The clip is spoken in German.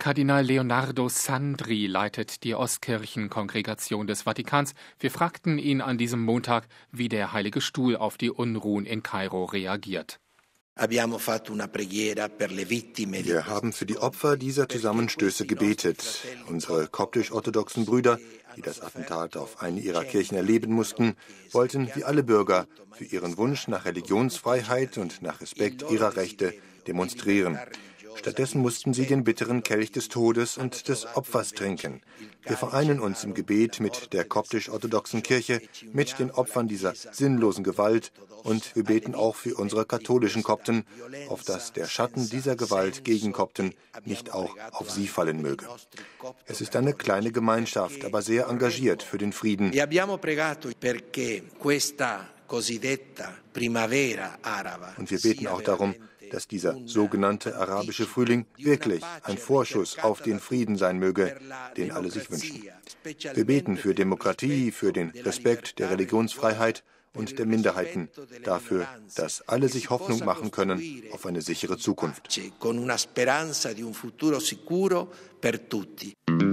Kardinal Leonardo Sandri leitet die Ostkirchenkongregation des Vatikans. Wir fragten ihn an diesem Montag, wie der Heilige Stuhl auf die Unruhen in Kairo reagiert. Wir haben für die Opfer dieser Zusammenstöße gebetet. Unsere koptisch-orthodoxen Brüder, die das Attentat auf eine ihrer Kirchen erleben mussten, wollten wie alle Bürger für ihren Wunsch nach Religionsfreiheit und nach Respekt ihrer Rechte demonstrieren. Stattdessen mussten sie den bitteren Kelch des Todes und des Opfers trinken. Wir vereinen uns im Gebet mit der koptisch-orthodoxen Kirche, mit den Opfern dieser sinnlosen Gewalt, und wir beten auch für unsere katholischen Kopten, auf dass der Schatten dieser Gewalt gegen Kopten nicht auch auf sie fallen möge. Es ist eine kleine Gemeinschaft, aber sehr engagiert für den Frieden. Und wir beten auch darum, dass dieser sogenannte arabische Frühling wirklich ein Vorschuss auf den Frieden sein möge, den alle sich wünschen. Wir beten für Demokratie, für den Respekt der Religionsfreiheit und der Minderheiten, dafür, dass alle sich Hoffnung machen können auf eine sichere Zukunft.